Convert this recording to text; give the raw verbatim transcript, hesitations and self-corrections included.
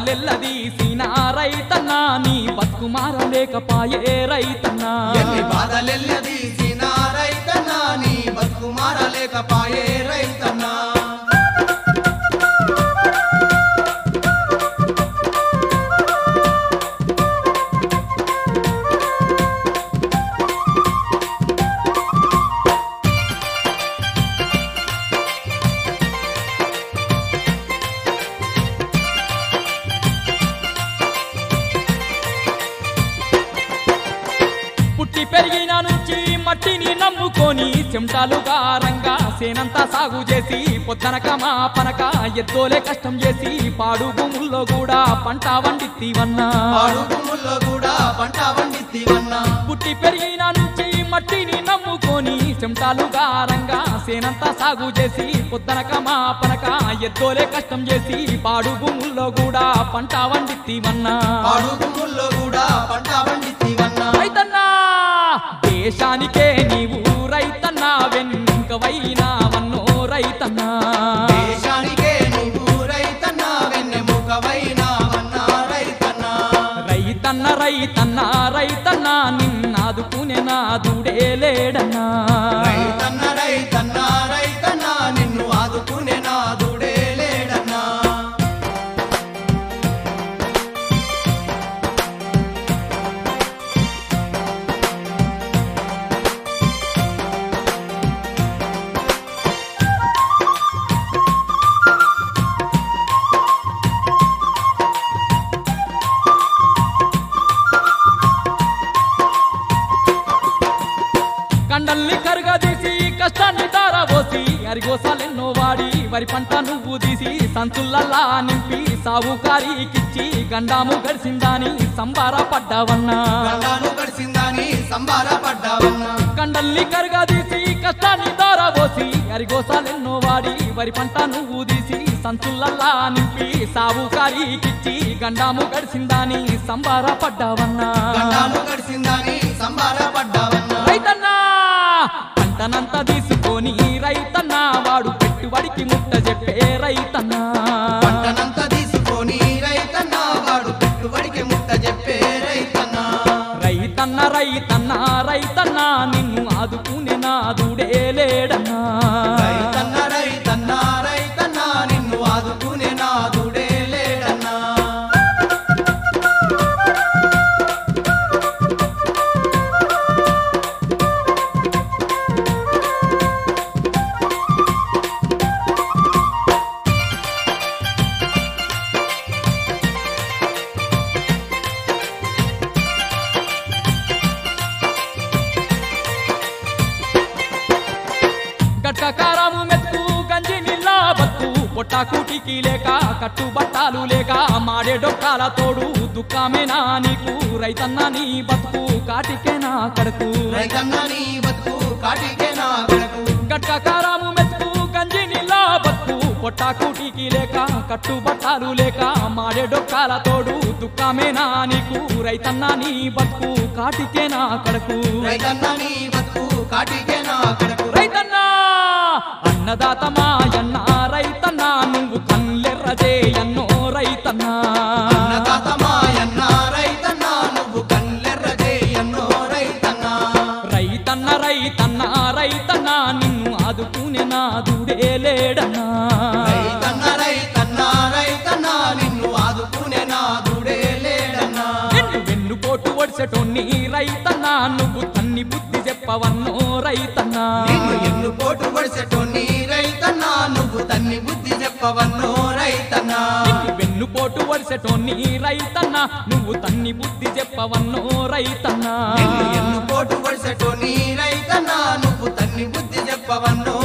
బాధలెల్లదీసిన రైతన్నా నీ బతుకు మారలేకపాయే రైతన్నా ఎన్ని బాధలెల్లదీసిన రైతన్నా నీ బతుకు మారలేకపాయే రైతన్నా పుట్టి పెరిగిన నుంచి మట్టిని నమ్ముకొని చెమటాలుగా రంగా సేనంతా సాగు చేసి పొద్దనక మా పనక ఎద్దోలే కష్టం చేసి పాడు భూముల్లో కూడా పంట వండిత్తివన్నా పాడు భూముల్లో కూడా పంట వండిత్తివన్నా పుట్టి పెరిగిన నుంచి మట్టిని నమ్ముకొని చెమటాలుగా రంగా సేనంతా సాగు చేసి పొద్దనక మా పనక ఎద్దోలే కష్టం చేసి పాడు భూముల్లో కూడా పంట వండిత్తివన్నా పాడు భూముల్లో కూడా పంట వండిత్తివన్నా రైతన్నా దేశానికే నీవు రైతన్నా వెన్నెముకవైనావన్నో రైతన్నా దేశానికే నువ్వు రైతన్నా వెన్నెముకవైనావన్నా రైతన్నా రైతన్న రైతన్నా రైతన్నా నిన్నాదుకునే నాదుడే లేడన్నా రైతన్న రైతన్నా రైతన్నా నిన్ను ఆదుకునే నాదుడే లేడన్నా కండల్ని కరుగదీసి కష్టాన్ని దారబోసి అరిగోసాలెన్నో వాడి వరి పంట నువ్వు తీసి సంచులల్లా నింపి సావుకారికిచ్చి గండాము గడిసిందాని సంబార పడ్డావన్నా గండాను గడిసిందని సంబారపడ్డావన్నా కండల్ని కరుగదీసి కష్టాన్ని దారబోసి అరిగోసాలెన్నో వాడి వరి పంట నువ్వు తీసి సంచులల్లా నింపి సావుకారికిచ్చి గండాము గడిసిందాని సంబార పడ్డావన్నా గండాను గడిసిందని సంబారపడ్డావన్నా రైతన్నా పంటనంతా తీసుకొని రైతన్నా వాడు పెట్టుబడికి ముట్ట చెప్పే రైతన్నా పంటనంతా తీసుకొని రైతన్నా వాడు పెట్టుబడికి ముట్ట చెప్పే రైతన్నా రైతన్న రైతన్నా రైతన్నా నిన్ను ఆదుకునే నాదుడే లేడన్నా రైతన్న రైతన్నా రైతన్నా నిన్ను ఆదుకునే నాదుడే లేడన్నా గట్టకారము మెతుకు గంజి నిల్లా బతుకు పొట్టాకూటికి లేక కట్టు బట్టాలు లేక మాడే డొక్కాల తోడు దుఃఖమేనా నీకు రైతన్నా నీ బతుకు కాటికేనా కడకు రైతన్న నీ బతుకు కాటికే నా గడకు గట్టకారము మెతుకు గంజి నిల్లా బతుకు పొట్టాకూటికి లేక కట్టు బట్టాలు లేక మాడే డొక్కాల తోడు దుఃఖమేనా నీకు రైతన్నా నీ బతుకు కాటికేనా కడకు రైతన్న నీ బతుకు కాటికే నా గడకు రైతన్నా అన్నదాత మాయన్న రైతన్నా నువ్వు కళ్ళెర్రజేయన్నో రైతన్నా అన్నదాత మాయన్న రైతన్నా నువ్వు కళ్ళెర్ర చేయన్నో రైతన్నా రైతన్న రైతన్నా రైతన్నా నిన్ను ఆదుకునే నాదుడే లేడన్నా రైతన్న రైతన్నా రైతన్నా నిన్ను ఆదుకునే నాదుడే లేడన్నా నిన్ను వెన్నుపోటు ఒడిసెటోన్ని రైతన్నా నువ్వు తన్ని బుద్ధి చెప్పవన్నో రైతన్నా నిన్ను ఎన్ను పోటు పడిసెటోని రైతన్నా నువ్వు తన్ని బుద్ధి చెప్పవన్నో రైతన్నా నిన్ను వెన్నుపోటు ఒడిసెటోన్ని రైతన్నా నువ్వు తన్ని బుద్ధి చెప్పవన్నో రైతన్నా నిన్ను ఎన్ను పోటు పడిసెటోని రైతన్నా నువ్వు తన్ని బుద్ధి చెప్పవన్నో